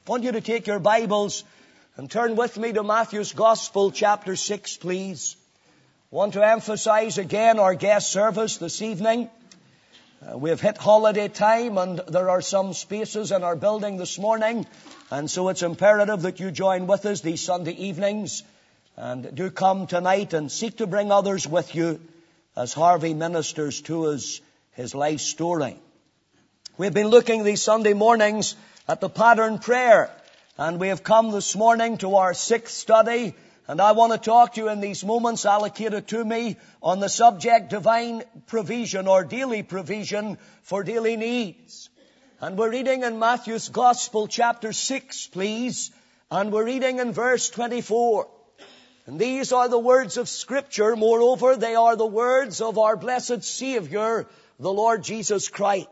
I want you to take your Bibles and turn with me to Matthew's Gospel, chapter 6, please. I want to emphasize again our guest service this evening. We have hit holiday time and there are some spaces in our building this morning, and so it's imperative that you join with us these Sunday evenings, and do come tonight and seek to bring others with you as Harvey ministers to us his life story. We've been looking these Sunday mornings at the pattern prayer, and we have come this morning to our 6th study, and I want to talk to you in these moments allocated to me on the subject divine provision or daily provision for daily needs. And we're reading in Matthew's Gospel chapter 6, please, and we're reading in verse 24. And these are the words of Scripture. Moreover, they are the words of our blessed Savior, the Lord Jesus Christ.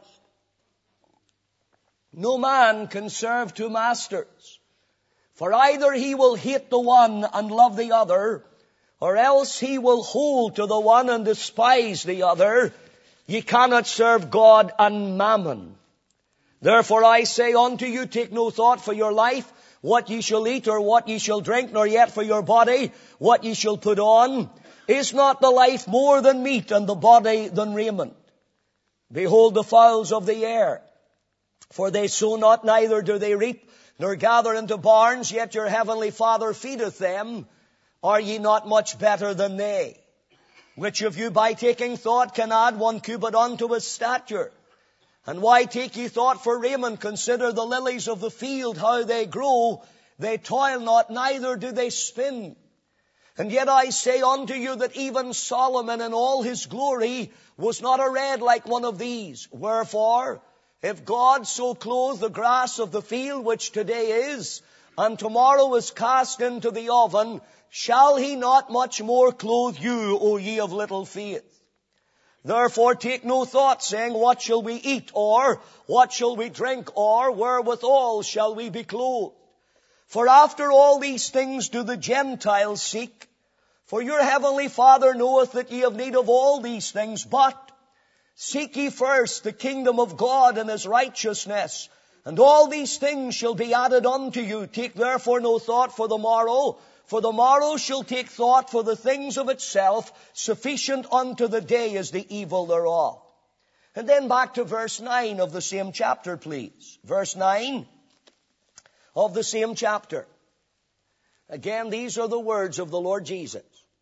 No man can serve two masters, for either he will hate the one and love the other, or else he will hold to the one and despise the other. Ye cannot serve God and mammon. Therefore I say unto you, take no thought for your life, what ye shall eat or what ye shall drink, nor yet for your body, what ye shall put on. Is not the life more than meat, and the body than raiment? Behold the fowls of the air, for they sow not, neither do they reap, nor gather into barns, yet your heavenly Father feedeth them. Are ye not much better than they? Which of you by taking thought can add 1 cubit unto his stature? And why take ye thought for raiment? Consider the lilies of the field, how they grow. They toil not, neither do they spin. And yet I say unto you that even Solomon in all his glory was not arrayed like one of these. Wherefore, if God so clothe the grass of the field, which today is, and tomorrow is cast into the oven, shall he not much more clothe you, O ye of little faith? Therefore take no thought, saying, what shall we eat, or what shall we drink, or wherewithal shall we be clothed? For after all these things do the Gentiles seek. For your heavenly Father knoweth that ye have need of all these things, but seek ye first the kingdom of God and his righteousness, and all these things shall be added unto you. Take therefore no thought for the morrow shall take thought for the things of itself. Sufficient unto the day is the evil thereof. And then back to verse 9 of the same chapter, please. Verse 9 of the same chapter. Again, these are the words of the Lord Jesus.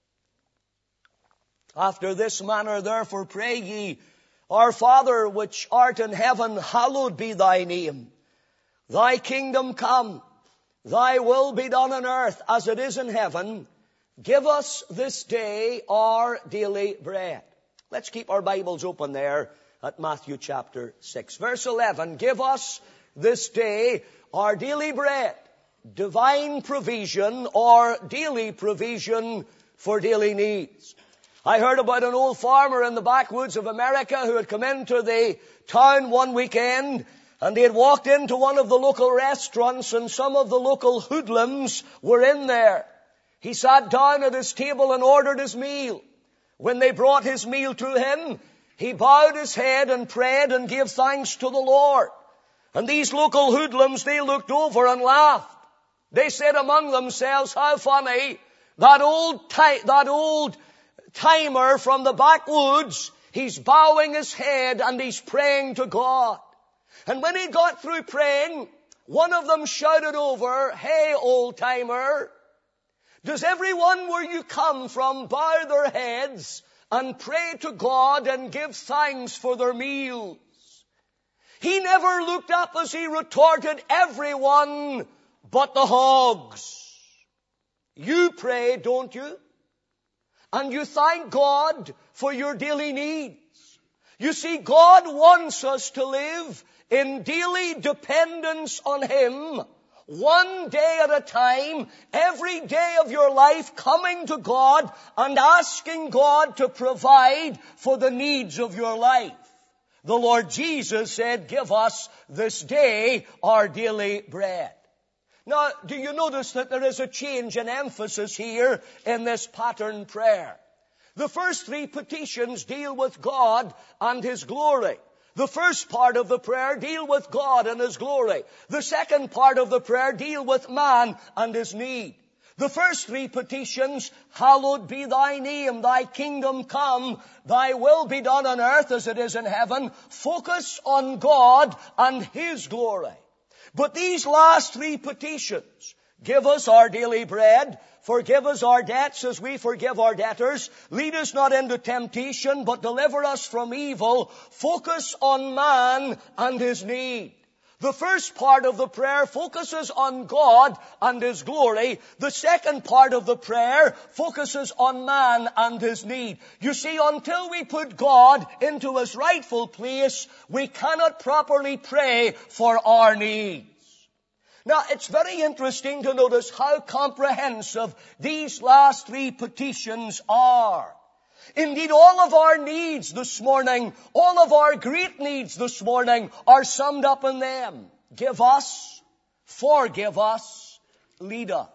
After this manner, therefore, pray ye, Our Father which art in heaven, hallowed be thy name. Thy kingdom come, thy will be done on earth as it is in heaven. Give us this day our daily bread. Let's keep our Bibles open there at Matthew chapter 6. Verse 11, give us this day our daily bread. Divine provision or daily provision for daily needs. I heard about an old farmer in the backwoods of America who had come into the town one weekend, and he had walked into one of the local restaurants, and some of the local hoodlums were in there. He sat down at his table and ordered his meal. When they brought his meal to him, he bowed his head and prayed and gave thanks to the Lord. And these local hoodlums, they looked over and laughed. They said among themselves, how funny, that old timer from the backwoods, he's bowing his head and he's praying to God. And when he got through praying, one of them shouted over, hey, old timer, does everyone where you come from bow their heads and pray to God and give thanks for their meals? He never looked up as he retorted, everyone but the hogs. You pray, don't you? And you thank God for your daily needs. You see, God wants us to live in daily dependence on Him, one day at a time, every day of your life coming to God and asking God to provide for the needs of your life. The Lord Jesus said, give us this day our daily bread. Now, do you notice that there is a change in emphasis here in this pattern prayer? The first three petitions deal with God and His glory. The first part of the prayer deal with God and His glory. The second part of the prayer deal with man and his need. The first three petitions, hallowed be thy name, thy kingdom come, thy will be done on earth as it is in heaven, focus on God and His glory. But these last three petitions, give us our daily bread, forgive us our debts as we forgive our debtors, lead us not into temptation, but deliver us from evil, focus on man and his need. The first part of the prayer focuses on God and His glory. The second part of the prayer focuses on man and his need. You see, until we put God into His rightful place, we cannot properly pray for our needs. Now, it's very interesting to notice how comprehensive these last three petitions are. Indeed, all of our needs this morning, all of our great needs this morning are summed up in them. Give us, forgive us, lead us.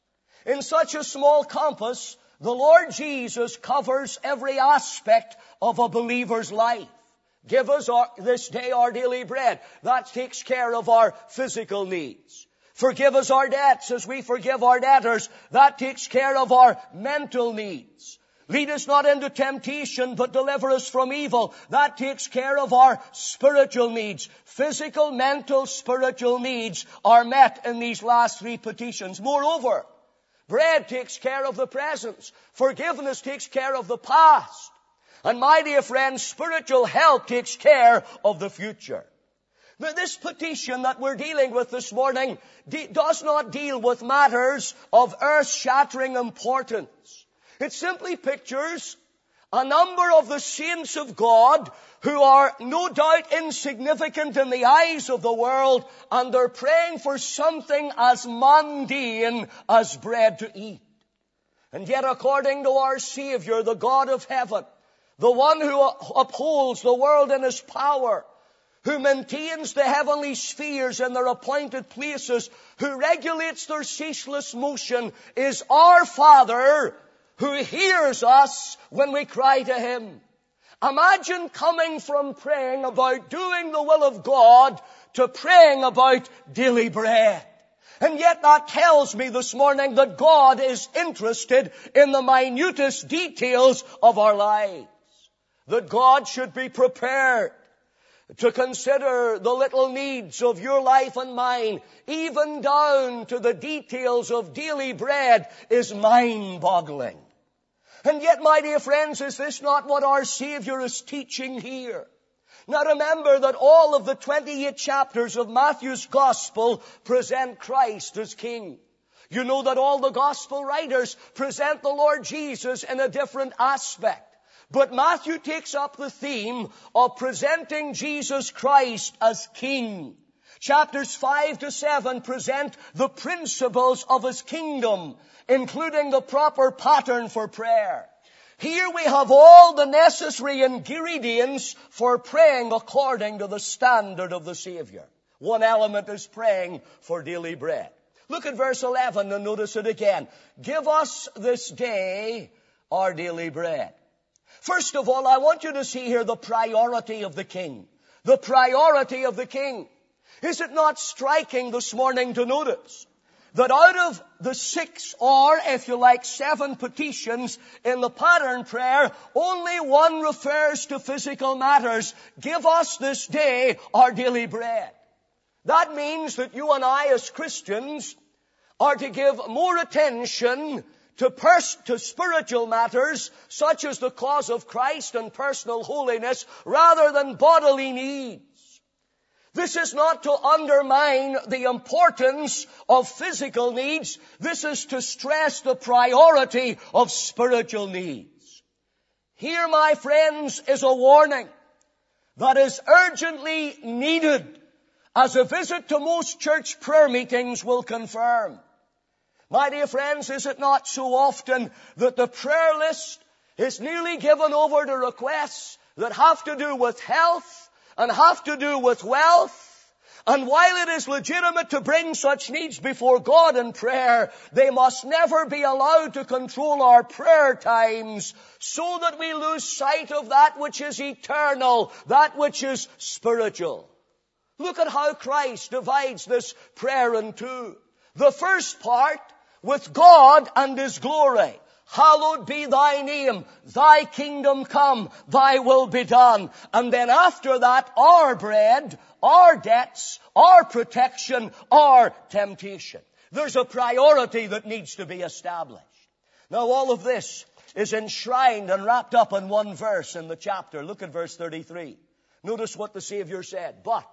In such a small compass, the Lord Jesus covers every aspect of a believer's life. Give us this day our daily bread. That takes care of our physical needs. Forgive us our debts as we forgive our debtors. That takes care of our mental needs. Lead us not into temptation, but deliver us from evil. That takes care of our spiritual needs. Physical, mental, spiritual needs are met in these last three petitions. Moreover, bread takes care of the present. Forgiveness takes care of the past. And my dear friends, spiritual health takes care of the future. This petition that we're dealing with this morning does not deal with matters of earth-shattering importance. It simply pictures a number of the saints of God who are no doubt insignificant in the eyes of the world, and they're praying for something as mundane as bread to eat. And yet, according to our Savior, the God of heaven, the one who upholds the world in His power, who maintains the heavenly spheres in their appointed places, who regulates their ceaseless motion, is our Father, who hears us when we cry to Him. Imagine coming from praying about doing the will of God to praying about daily bread. And yet that tells me this morning that God is interested in the minutest details of our lives. That God should be prepared to consider the little needs of your life and mine, even down to the details of daily bread, is mind-boggling. And yet, my dear friends, is this not what our Savior is teaching here? Now remember that all of the 28 chapters of Matthew's Gospel present Christ as King. You know that all the Gospel writers present the Lord Jesus in a different aspect. But Matthew takes up the theme of presenting Jesus Christ as King. Chapters 5 to 7 present the principles of His kingdom, including the proper pattern for prayer. Here we have all the necessary ingredients for praying according to the standard of the Savior. One element is praying for daily bread. Look at verse 11 and notice it again. Give us this day our daily bread. First of all, I want you to see here the priority of the King. The priority of the King. Is it not striking this morning to notice that out of the 6, or if you like 7 petitions in the pattern prayer, only one refers to physical matters. Give us this day our daily bread. That means that you and I as Christians are to give more attention to spiritual matters such as the cause of Christ and personal holiness rather than bodily needs. This is not to undermine the importance of physical needs. This is to stress the priority of spiritual needs. Here, my friends, is a warning that is urgently needed, as a visit to most church prayer meetings will confirm. My dear friends, is it not so often that the prayer list is nearly given over to requests that have to do with health and have to do with wealth And while it is legitimate to bring such needs before God in prayer, they must never be allowed to control our prayer times so that we lose sight of that which is eternal, that which is spiritual. Look at how Christ divides this prayer in two. The first part, with God and His glory. Hallowed be thy name, thy kingdom come, thy will be done. And then after that, our bread, our debts, our protection, our temptation. There's a priority that needs to be established. Now all of this is enshrined and wrapped up in one verse in the chapter. Look at verse 33. Notice what the Savior said. But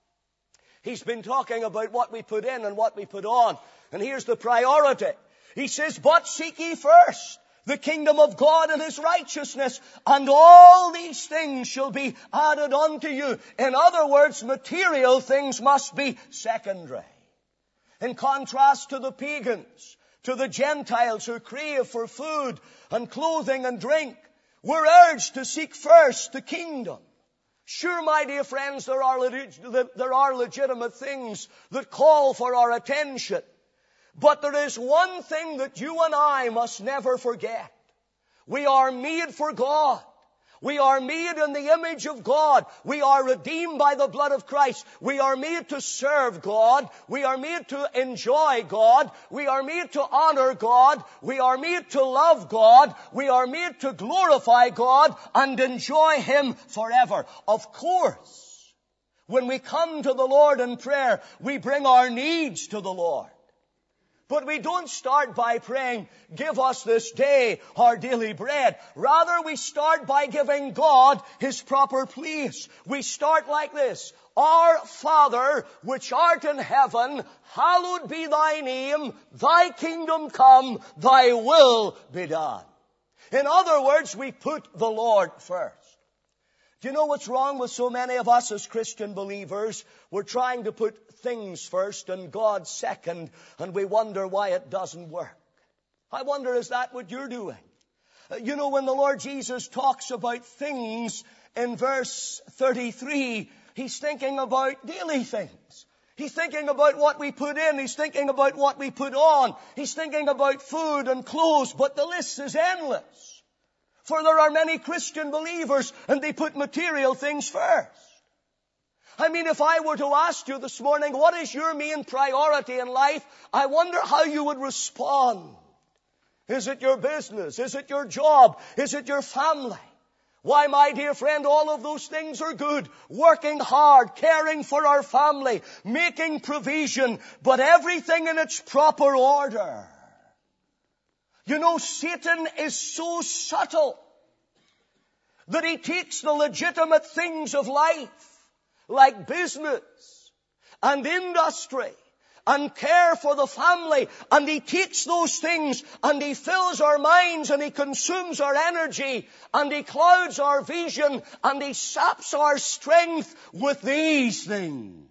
He's been talking about what we put in and what we put on. And here's the priority. He says, but seek ye first the kingdom of God and His righteousness, and all these things shall be added unto you. In other words, material things must be secondary. In contrast to the pagans, to the Gentiles who crave for food and clothing and drink, we're urged to seek first the kingdom. Sure, my dear friends, there are legitimate things that call for our attention. But there is one thing that you and I must never forget. We are made for God. We are made in the image of God. We are redeemed by the blood of Christ. We are made to serve God. We are made to enjoy God. We are made to honor God. We are made to love God. We are made to glorify God and enjoy Him forever. Of course, when we come to the Lord in prayer, we bring our needs to the Lord. But we don't start by praying, give us this day our daily bread. Rather, we start by giving God His proper place. We start like this. Our Father, which art in heaven, hallowed be thy name. Thy kingdom come, thy will be done. In other words, we put the Lord first. Do you know what's wrong with so many of us as Christian believers? We're trying to put things first and God second, and we wonder why it doesn't work. I wonder, is that what you're doing? You know, when the Lord Jesus talks about things in verse 33, He's thinking about daily things. He's thinking about what we put in. He's thinking about what we put on. He's thinking about food and clothes, but the list is endless. For there are many Christian believers, and they put material things first. I mean, if I were to ask you this morning, what is your main priority in life? I wonder how you would respond. Is it your business? Is it your job? Is it your family? Why, my dear friend, all of those things are good. Working hard, caring for our family, making provision, but everything in its proper order. You know, Satan is so subtle that he takes the legitimate things of life, like business and industry and care for the family, and he takes those things and he fills our minds and he consumes our energy and he clouds our vision and he saps our strength with these things.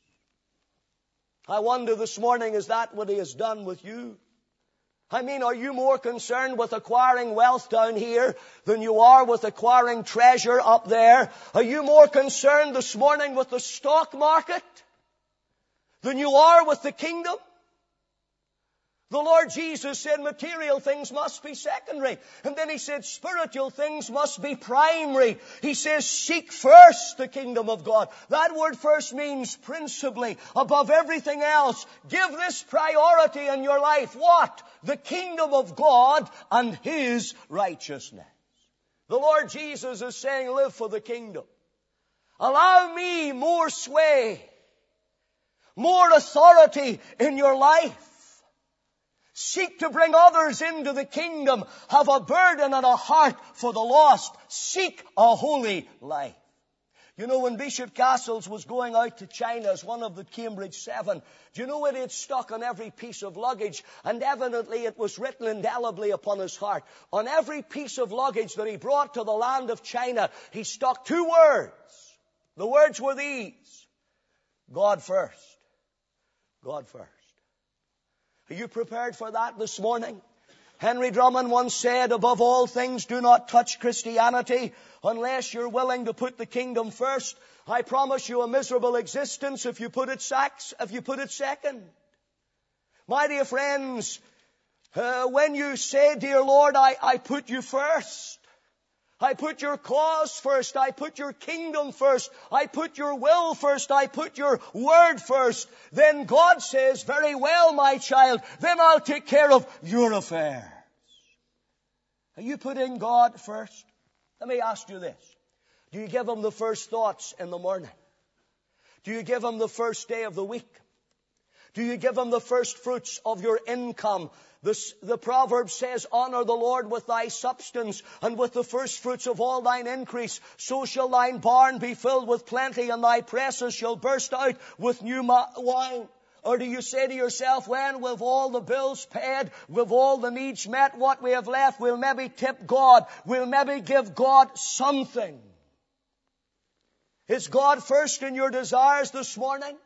I wonder this morning, is that what he has done with you? I mean, are you more concerned with acquiring wealth down here than you are with acquiring treasure up there? Are you more concerned this morning with the stock market than you are with the kingdom? The Lord Jesus said material things must be secondary. And then He said spiritual things must be primary. He says seek first the kingdom of God. That word first means principally, above everything else. Give this priority in your life. What? The kingdom of God and His righteousness. The Lord Jesus is saying, live for the kingdom. Allow me more sway, more authority in your life. Seek to bring others into the kingdom. Have a burden and a heart for the lost. Seek a holy life. You know, when Bishop Castles was going out to China as one of the Cambridge 7, do you know what he had stuck on every piece of luggage? And evidently it was written indelibly upon his heart. On every piece of luggage that he brought to the land of China, he stuck 2 words. The words were these: God first. God first. Are you prepared for that this morning? Henry Drummond once said, above all things, do not touch Christianity unless you're willing to put the kingdom first. I promise you a miserable existence if you put it second. My dear friends, when you say, dear Lord, I put you first. I put your cause first. I put your kingdom first. I put your will first. I put your word first. Then God says, very well, my child, then I'll take care of your affairs. Are you putting God first? Let me ask you this. Do you give Him the first thoughts in the morning? Do you give Him the first day of the week? Do you give Him the first fruits of your income? The proverb says, honor the Lord with thy substance and with the first fruits of all thine increase. So shall thine barn be filled with plenty and thy presses shall burst out with new wine. Or do you say to yourself, when we've all the bills paid, we've all the needs met, what we have left, we'll maybe tip God. We'll maybe give God something. Is God first in your desires this morning?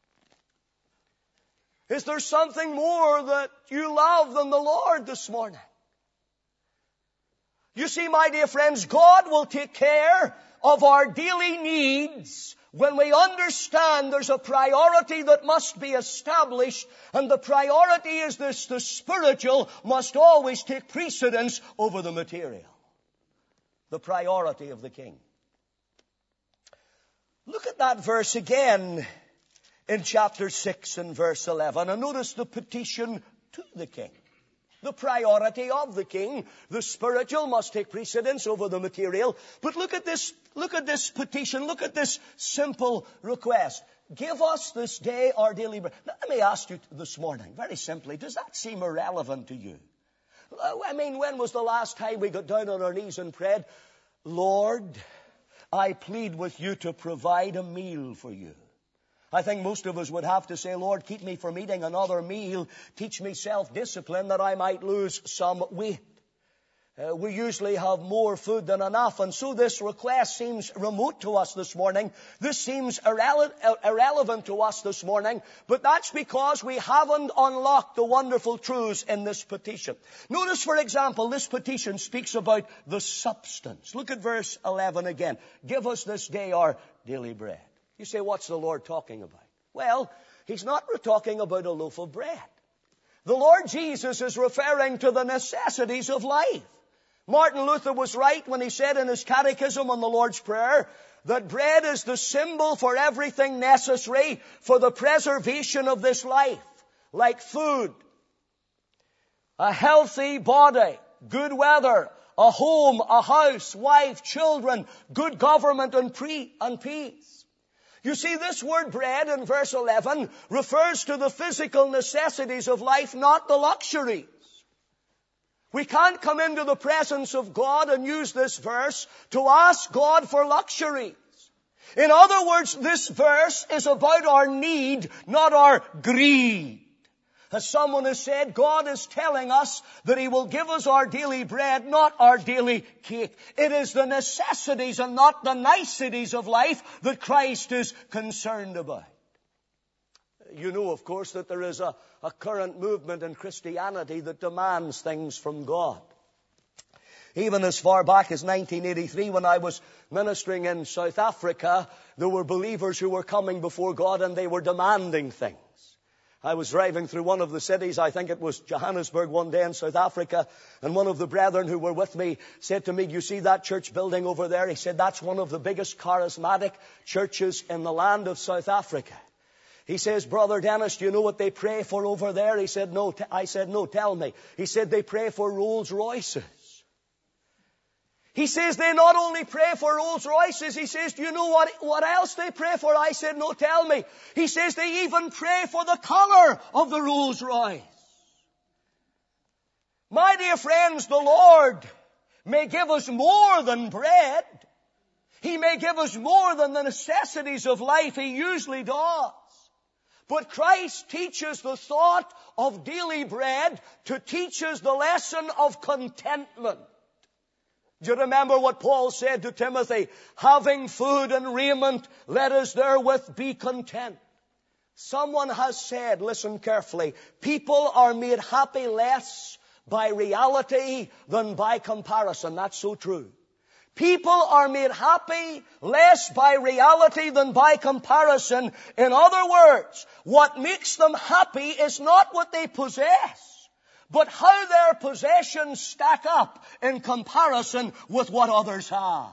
Is there something more that you love than the Lord this morning? You see, my dear friends, God will take care of our daily needs when we understand there's a priority that must be established, and the priority is this: the spiritual must always take precedence over the material. The priority of the King. Look at that verse again in chapter 6 and verse 11, and notice the petition to the King. The priority of the King. The spiritual must take precedence over the material. But look at this petition. Look at this simple request. Give us this day our daily bread. Now, let me ask you this morning, very simply, does that seem irrelevant to you? I mean, when was the last time we got down on our knees and prayed, Lord, I plead with you to provide a meal for you? I think most of us would have to say, Lord, keep me from eating another meal. Teach me self-discipline that I might lose some weight. We usually have more food than enough. And so this request seems remote to us this morning. This seems irrelevant to us this morning. But that's because we haven't unlocked the wonderful truths in this petition. Notice, for example, this petition speaks about the substance. Look at verse 11 again. Give us this day our daily bread. You say, what's the Lord talking about? Well, He's not talking about a loaf of bread. The Lord Jesus is referring to the necessities of life. Martin Luther was right when he said in his catechism on the Lord's Prayer that bread is the symbol for everything necessary for the preservation of this life, like food, a healthy body, good weather, a home, a house, wife, children, good government and peace. You see, this word bread in verse 11 refers to the physical necessities of life, not the luxuries. We can't come into the presence of God and use this verse to ask God for luxuries. In other words, this verse is about our need, not our greed. As someone has said, God is telling us that He will give us our daily bread, not our daily cake. It is the necessities and not the niceties of life that Christ is concerned about. You know, of course, that there is a current movement in Christianity that demands things from God. Even as far back as 1983, when I was ministering in South Africa, there were believers who were coming before God and they were demanding things. I was driving through one of the cities, I think it was Johannesburg one day in South Africa, and one of the brethren who were with me said to me, do you see that church building over there? He said, that's one of the biggest charismatic churches in the land of South Africa. He says, Brother Dennis, do you know what they pray for over there? He said, no. I said, no, tell me. He said, they pray for Rolls Royces. He says they not only pray for Rolls Royces, he says, do you know what else they pray for? I said, no, tell me. He says they even pray for the color of the Rolls Royce. My dear friends, the Lord may give us more than bread. He may give us more than the necessities of life. He usually does. But Christ teaches the thought of daily bread to teach us the lesson of contentment. Do you remember what Paul said to Timothy? Having food and raiment, let us therewith be content. Someone has said, listen carefully, people are made happy less by reality than by comparison. That's so true. People are made happy less by reality than by comparison. In other words, what makes them happy is not what they possess, but how their possessions stack up in comparison with what others have.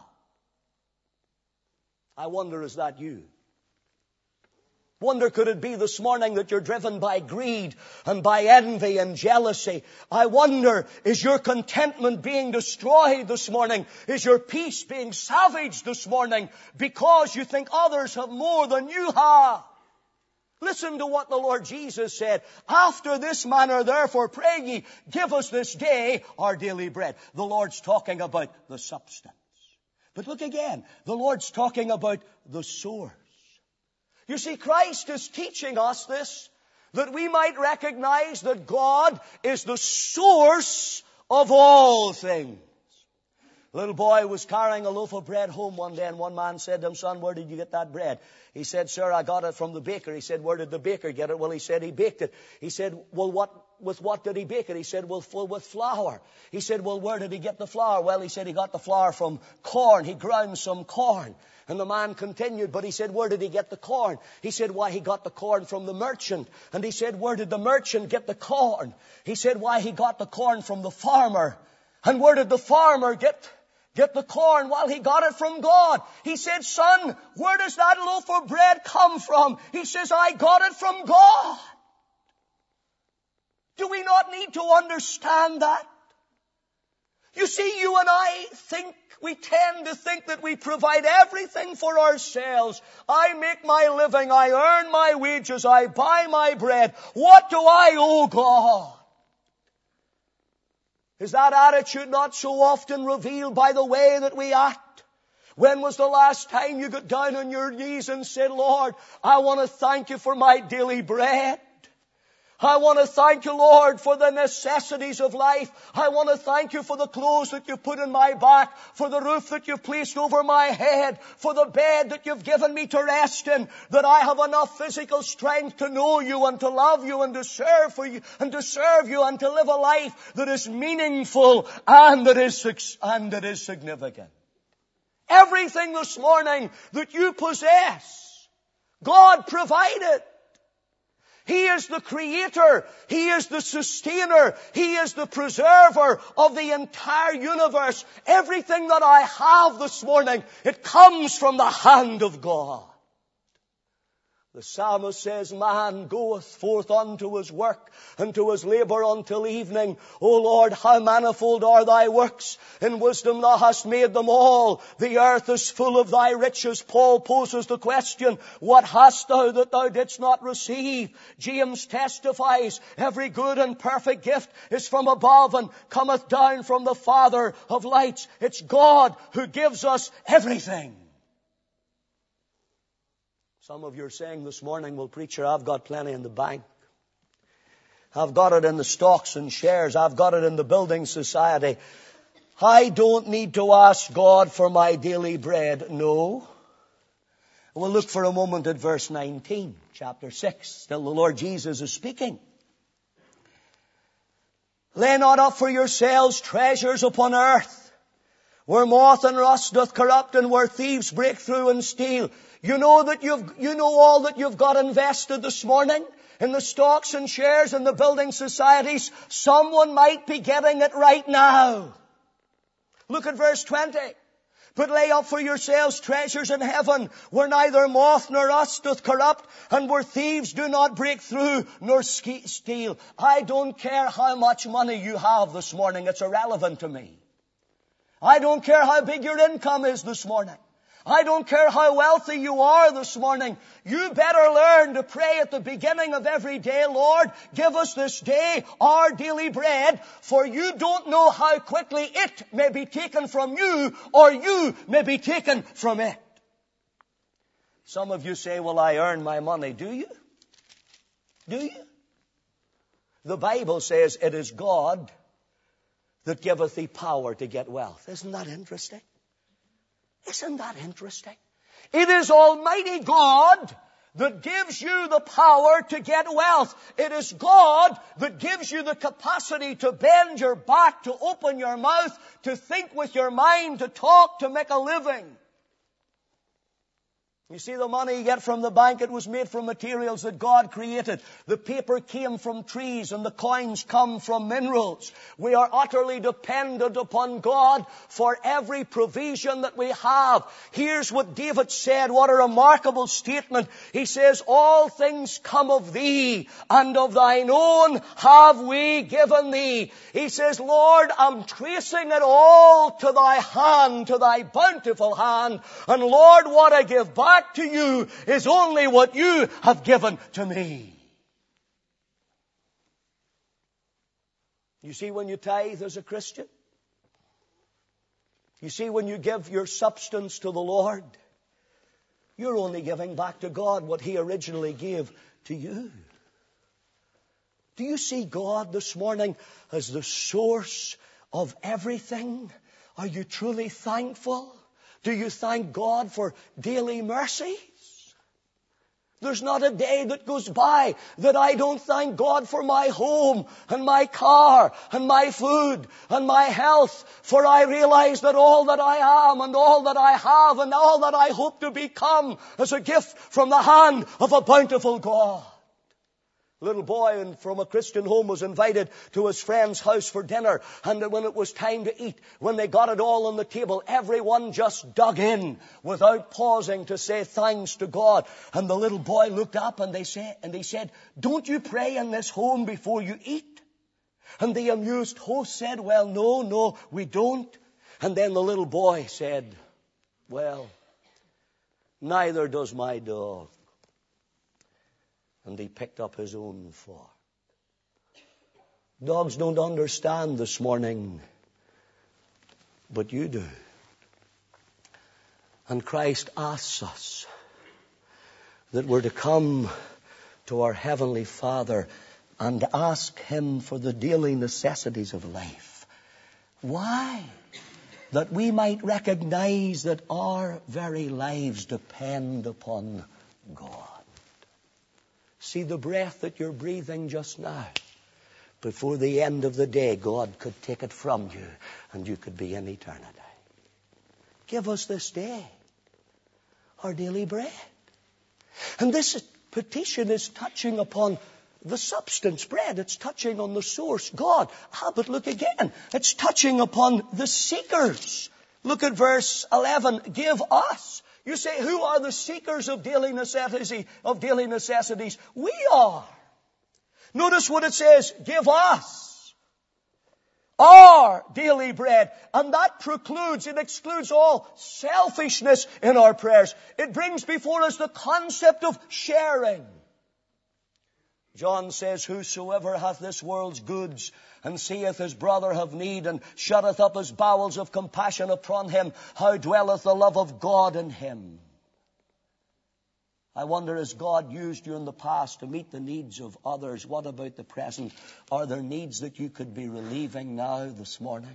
I wonder, is that you? Wonder, could it be this morning that you're driven by greed and by envy and jealousy? I wonder, is your contentment being destroyed this morning? Is your peace being savaged this morning because you think others have more than you have? Listen to what the Lord Jesus said. After this manner, therefore, pray ye, give us this day our daily bread. The Lord's talking about the substance. But look again, the Lord's talking about the source. You see, Christ is teaching us this, that we might recognize that God is the source of all things. A little boy was carrying a loaf of bread home one day, and one man said to him, "Son, where did you get that bread?" He said, "Sir, I got it from the baker." He said, "Where did the baker get it?" Well, he said he baked it. He said, "Well, with what did he bake it?" He said, "Well, with flour." He said, "Well, where did he get the flour?" Well, he said he got the flour from corn. He ground some corn. And the man continued, but he said, "Where did he get the corn?" He said, "Why, he got the corn from the merchant." And he said, "Where did the merchant get the corn?" He said, "Why, he got the corn from the farmer." "And where did the farmer get the corn?" "Well, he got it from God." He said, "Son, where does that loaf of bread come from?" He says, "I got it from God." Do we not need to understand that? You see, you and I we tend to think that we provide everything for ourselves. I make my living, I earn my wages, I buy my bread. What do I owe God? Is that attitude not so often revealed by the way that we act? When was the last time you got down on your knees and said, "Lord, I want to thank you for my daily bread. I want to thank you, Lord, for the necessities of life. I want to thank you for the clothes that you've put on my back, for the roof that you've placed over my head, for the bed that you've given me to rest in, that I have enough physical strength to know you and to love you and to serve for you and to serve you and to live a life that is meaningful and that is significant." Everything this morning that you possess, God provided. He is the creator. He is the sustainer. He is the preserver of the entire universe. Everything that I have this morning, it comes from the hand of God. The psalmist says, "Man goeth forth unto his work, and to his labor until evening. O Lord, how manifold are thy works! In wisdom thou hast made them all. The earth is full of thy riches." Paul poses the question, what hast thou that thou didst not receive? James testifies, every good and perfect gift is from above and cometh down from the Father of lights. It's God who gives us everything. Some of you are saying this morning, "Well, preacher, I've got plenty in the bank. I've got it in the stocks and shares. I've got it in the building society. I don't need to ask God for my daily bread." No. We'll look for a moment at verse 19, chapter 6. Still the Lord Jesus is speaking. "Lay not up for yourselves treasures upon earth, where moth and rust doth corrupt, and where thieves break through and steal." You know all that you've got invested this morning in the stocks and shares in the building societies. Someone might be getting it right now. Look at verse 20. "But lay up for yourselves treasures in heaven, where neither moth nor rust doth corrupt, and where thieves do not break through nor steal." I don't care how much money you have this morning. It's irrelevant to me. I don't care how big your income is this morning. I don't care how wealthy you are this morning. You better learn to pray at the beginning of every day, "Lord, give us this day our daily bread," for you don't know how quickly it may be taken from you or you may be taken from it. Some of you say, "Well, I earn my money." Do you? Do you? The Bible says it is God that giveth thee power to get wealth. Isn't that interesting? Isn't that interesting? It is Almighty God that gives you the power to get wealth. It is God that gives you the capacity to bend your back, to open your mouth, to think with your mind, to talk, to make a living. You see, the money you get from the bank, it was made from materials that God created. The paper came from trees and the coins come from minerals. We are utterly dependent upon God for every provision that we have. Here's what David said. What a remarkable statement. He says, all things come of thee, and of thine own have we given thee. He says, Lord, I'm tracing it all to thy hand, to thy bountiful hand. And Lord, what I give back to you is only what you have given to me. You see, when you tithe as a Christian, you see, when you give your substance to the Lord, you're only giving back to God what He originally gave to you. Do you see God this morning as the source of everything? Are you truly thankful? Do you thank God for daily mercies? There's not a day that goes by that I don't thank God for my home and my car and my food and my health. For I realize that all that I am and all that I have and all that I hope to become is a gift from the hand of a bountiful God. A little boy from a Christian home was invited to his friend's house for dinner. And when it was time to eat, when they got it all on the table, everyone just dug in without pausing to say thanks to God. And the little boy looked up and he said, don't you pray in this home before you eat? And the amused host said, well, no, we don't. And then the little boy said, well, neither does my dog. And he picked up his own fork. Dogs don't understand this morning, but you do. And Christ asks us that we're to come to our Heavenly Father and ask Him for the daily necessities of life. Why? That we might recognize that our very lives depend upon God. See, the breath that you're breathing just now, before the end of the day, God could take it from you and you could be in eternity. Give us this day our daily bread. And this petition is touching upon the substance, bread. It's touching on the source, God. But look again. It's touching upon the seekers. Look at verse 11. Give us. You say, who are the seekers of daily necessities? We are. Notice what it says. Give us our daily bread. And that excludes all selfishness in our prayers. It brings before us the concept of sharing. John says, whosoever hath this world's goods and seeth his brother have need and shutteth up his bowels of compassion upon him, how dwelleth the love of God in him? I wonder, has God used you in the past to meet the needs of others? What about the present? Are there needs that you could be relieving now this morning?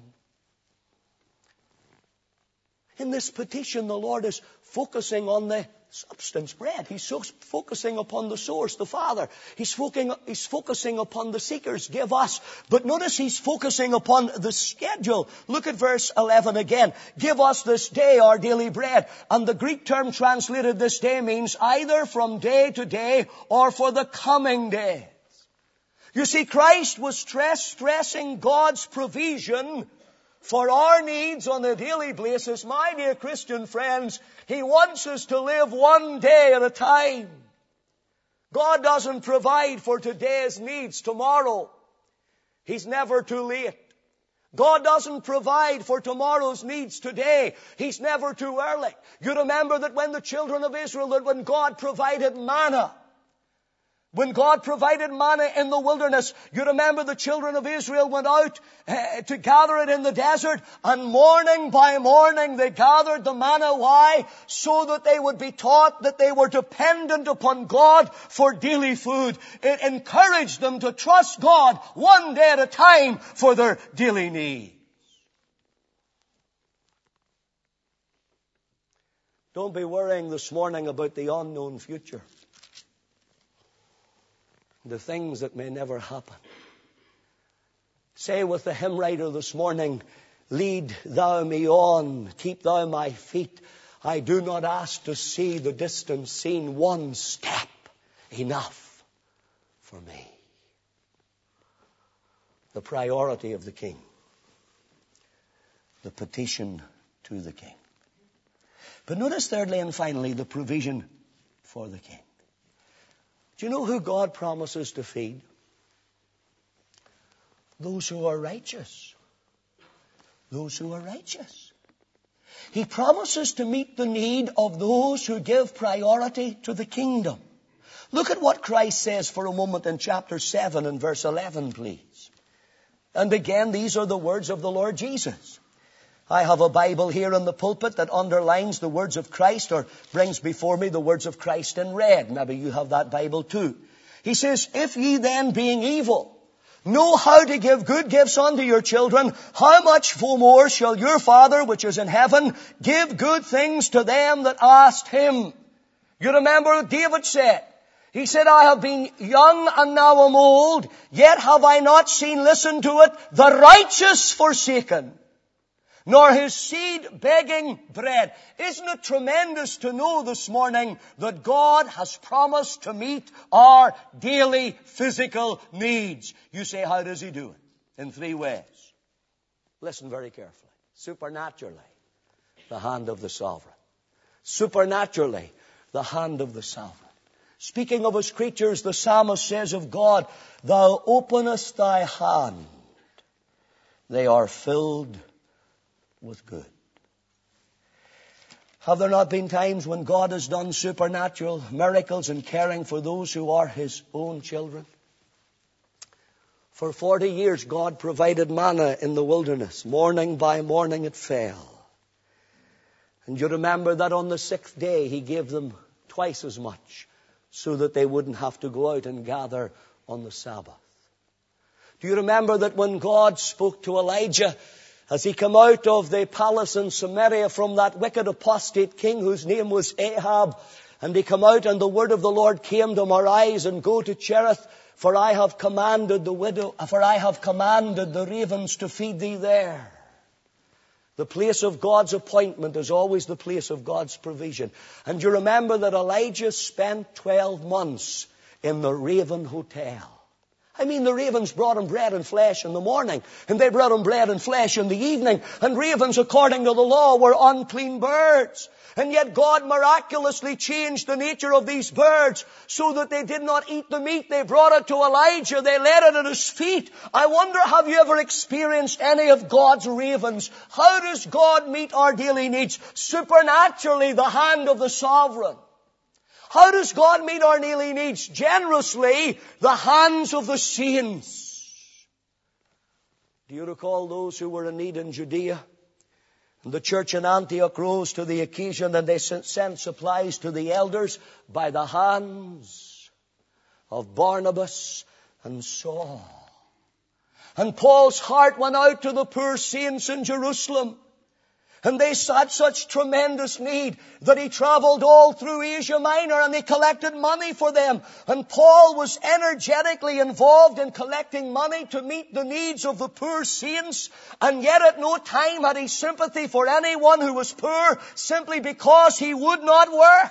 In this petition, the Lord is focusing on the substance, bread. He's focusing upon the source, the Father. He's focusing upon the seekers, give us. But notice He's focusing upon the schedule. Look at verse 11 again. Give us this day our daily bread. And the Greek term translated this day means either from day to day or for the coming days. You see, Christ was stressing God's provision for our needs on a daily basis. My dear Christian friends, He wants us to live one day at a time. God doesn't provide for today's needs tomorrow. He's never too late. God doesn't provide for tomorrow's needs today. He's never too early. You remember that when the children of Israel, that when God provided manna, when God provided manna in the wilderness, you remember the children of Israel went out to gather it in the desert, and morning by morning they gathered the manna. Why? So that they would be taught that they were dependent upon God for daily food. It encouraged them to trust God one day at a time for their daily needs. Don't be worrying this morning about the unknown future. the things that may never happen. Say with the hymn writer this morning, lead thou me on, keep thou my feet. I do not ask to see the distant scene, one step enough for me. The priority of the king. The petition to the king. But notice thirdly and finally the provision for the king. Do you know who God promises to feed? Those who are righteous. Those who are righteous. He promises to meet the need of those who give priority to the kingdom. Look at what Christ says for a moment in chapter 7 and verse 11, please. And again, these are the words of the Lord Jesus. I have a Bible here in the pulpit that underlines the words of Christ, or brings before me the words of Christ in red. Maybe you have that Bible too. He says, if ye then, being evil, know how to give good gifts unto your children, how much more shall your Father which is in heaven give good things to them that ask him? You remember what David said? He said, I have been young and now am old, yet have I not seen, listen to it, the righteous forsaken, nor his seed begging bread. Isn't it tremendous to know this morning that God has promised to meet our daily physical needs? You say, how does he do it? In 3 ways. Listen very carefully. Supernaturally, the hand of the sovereign. Supernaturally, the hand of the sovereign. Speaking of his creatures, the psalmist says of God, thou openest thy hand. They are filled with good. Have there not been times when God has done supernatural miracles in caring for those who are his own children? For 40 years, God provided manna in the wilderness. Morning by morning it fell. And you remember that on the 6th day, he gave them twice as much so that they wouldn't have to go out and gather on the Sabbath. Do you remember that when God spoke to Elijah as he came out of the palace in Samaria from that wicked apostate king whose name was Ahab, and he came out and the word of the Lord came to him, arise and go to Cherith, for I have commanded the ravens to feed thee there. The place of God's appointment is always the place of God's provision. And you remember that Elijah spent 12 months in the Raven Hotel. I mean, the ravens brought him bread and flesh in the morning, and they brought him bread and flesh in the evening. And ravens, according to the law, were unclean birds. And yet God miraculously changed the nature of these birds so that they did not eat the meat. They brought it to Elijah. They laid it at his feet. I wonder, have you ever experienced any of God's ravens? How does God meet our daily needs? Supernaturally, the hand of the sovereign. How does God meet our daily needs? Generously, the hands of the saints. Do you recall those who were in need in Judea? And the church in Antioch rose to the occasion, and they sent supplies to the elders by the hands of Barnabas and Saul. And Paul's heart went out to the poor saints in Jerusalem. And they had such tremendous need that he traveled all through Asia Minor and he collected money for them. And Paul was energetically involved in collecting money to meet the needs of the poor saints. And yet at no time had he sympathy for anyone who was poor simply because he would not work.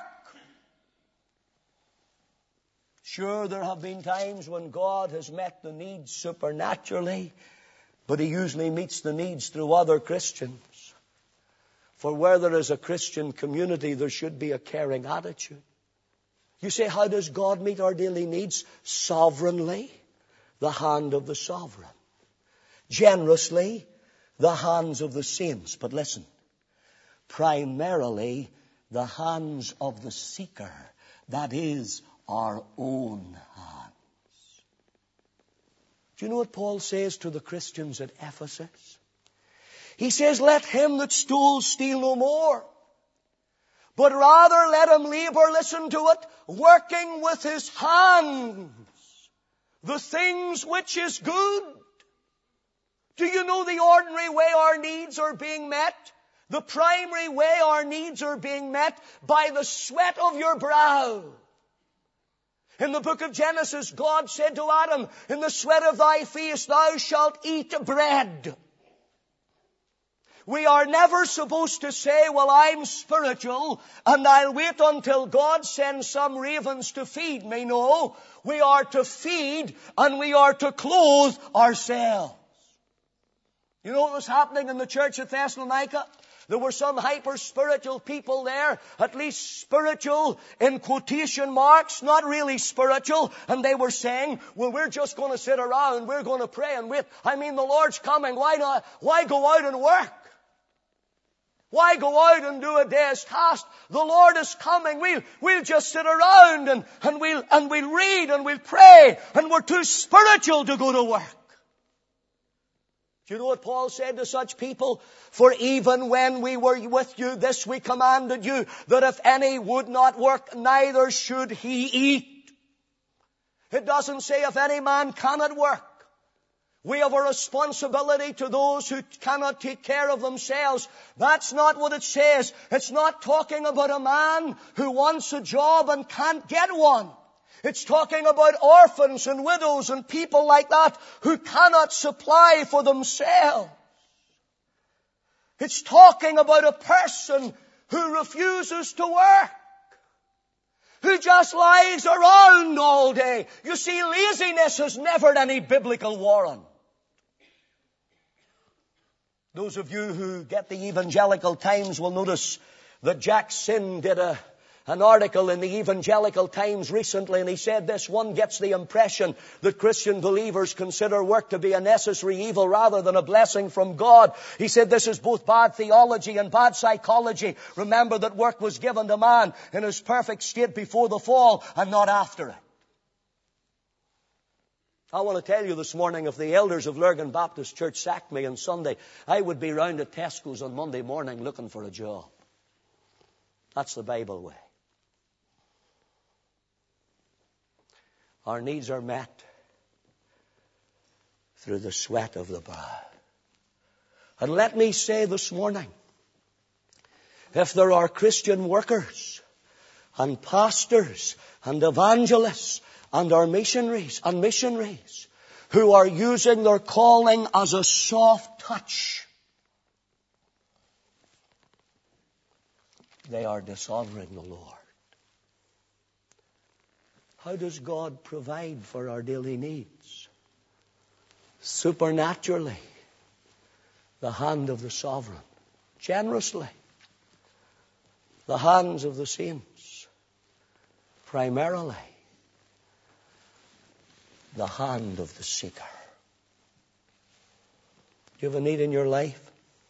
Sure, there have been times when God has met the needs supernaturally, but he usually meets the needs through other Christians. For where there is a Christian community, there should be a caring attitude. You say, how does God meet our daily needs? Sovereignly, the hand of the sovereign. Generously, the hands of the saints. But listen, primarily, the hands of the seeker. That is, our own hands. Do you know what Paul says to the Christians at Ephesus? He says, let him that stole steal no more, but rather let him labor, listen to it, working with his hands the things which is good. Do you know the ordinary way our needs are being met? The primary way our needs are being met by the sweat of your brow. In the book of Genesis, God said to Adam, in the sweat of thy face thou shalt eat bread. We are never supposed to say, well, I'm spiritual and I'll wait until God sends some ravens to feed me. No, we are to feed and we are to clothe ourselves. You know what was happening in the church at Thessalonica? There were some hyper-spiritual people there, at least spiritual in quotation marks, not really spiritual, and they were saying, well, we're just going to sit around, we're going to pray and wait. I mean, the Lord's coming, why not? Why go out and work? Why go out and do a day's task? The Lord is coming. We'll just sit around and we'll read and we'll pray, and we're too spiritual to go to work. Do you know what Paul said to such people? For even when we were with you, this we commanded you, that if any would not work, neither should he eat. It doesn't say if any man cannot work. We have a responsibility to those who cannot take care of themselves. That's not what it says. It's not talking about a man who wants a job and can't get one. It's talking about orphans and widows and people like that who cannot supply for themselves. It's talking about a person who refuses to work, who just lies around all day. You see, laziness has never any biblical warrant. Those of you who get the Evangelical Times will notice that Jack Sin did an article in the Evangelical Times recently, and he said this: one gets the impression that Christian believers consider work to be a necessary evil rather than a blessing from God. He said this is both bad theology and bad psychology. Remember that work was given to man in his perfect state before the fall and not after it. I want to tell you this morning, if the elders of Lurgan Baptist Church sacked me on Sunday, I would be round at Tesco's on Monday morning looking for a job. That's the Bible way. Our needs are met through the sweat of the brow. And let me say this morning, if there are Christian workers and pastors and evangelists and our missionaries who are using their calling as a soft touch, they are dishonoring the Lord. How does God provide for our daily needs? Supernaturally. The hand of the sovereign. Generously. The hands of the saints. Primarily. The hand of the seeker. Do you have a need in your life?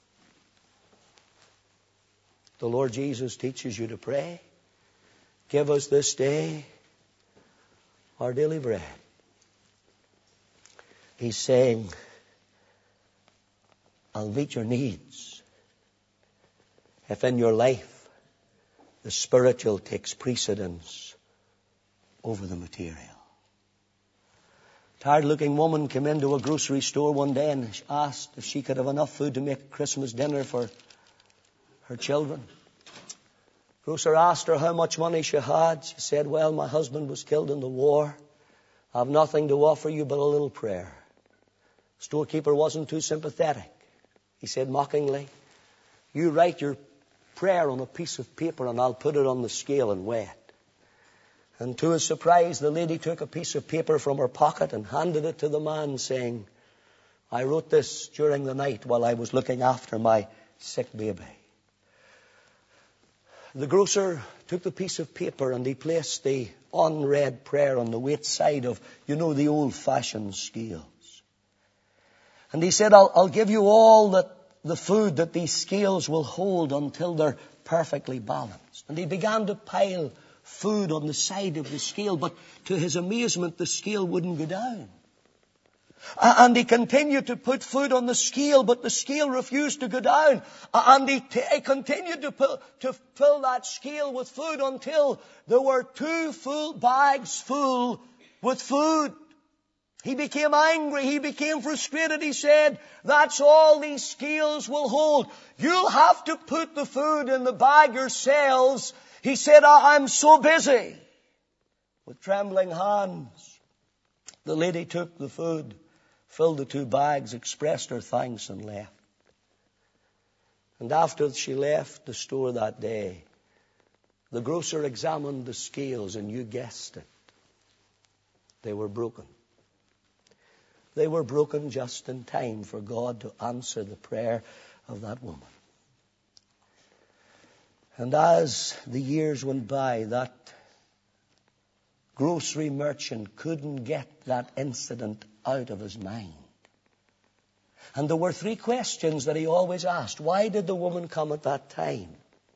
The Lord Jesus teaches you to pray. Give us this day our daily bread. He's saying, I'll meet your needs if in your life the spiritual takes precedence over the material. A tired-looking woman came into a grocery store one day and asked if she could have enough food to make a Christmas dinner for her children. Grocer asked her how much money she had. She said, well, my husband was killed in the war. I have nothing to offer you but a little prayer. Storekeeper wasn't too sympathetic. He said mockingly, you write your prayer on a piece of paper and I'll put it on the scale and weigh it. And to his surprise, the lady took a piece of paper from her pocket and handed it to the man, saying, I wrote this during the night while I was looking after my sick baby. The grocer took the piece of paper and he placed the unread prayer on the weight side of, the old-fashioned scales. And he said, I'll give you all the food that these scales will hold until they're perfectly balanced. And he began to pile food on the side of the scale, but to his amazement, the scale wouldn't go down. And he continued to put food on the scale, but the scale refused to go down. And he continued to fill that scale with food until there were 2 full bags full with food. He became angry. He became frustrated. He said, that's all these scales will hold. You'll have to put the food in the bag yourselves. He said, I'm so busy. With trembling hands, the lady took the food, filled the 2 bags, expressed her thanks, and left. And after she left the store that day, the grocer examined the scales, and you guessed it. They were broken. They were broken just in time for God to answer the prayer of that woman. And as the years went by, that grocery merchant couldn't get that incident out of his mind. And there were 3 questions that he always asked. Why did the woman come at that time?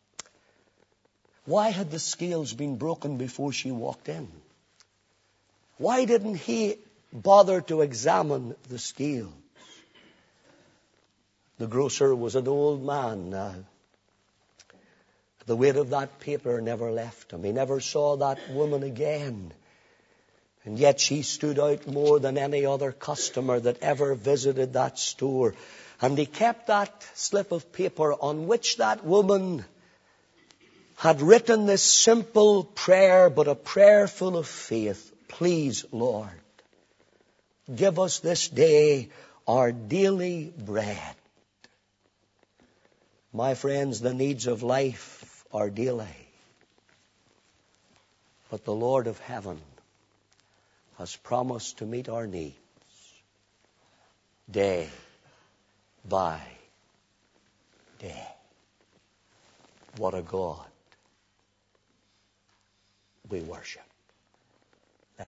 Why had the scales been broken before she walked in? Why didn't he bother to examine the scales? The grocer was an old man now. The weight of that paper never left him. He never saw that woman again. And yet she stood out more than any other customer that ever visited that store. And he kept that slip of paper on which that woman had written this simple prayer, but a prayer full of faith. Please, Lord, give us this day our daily bread. My friends, the needs of life are daily. But the Lord of heaven has promised to meet our needs day by day. What a God we worship.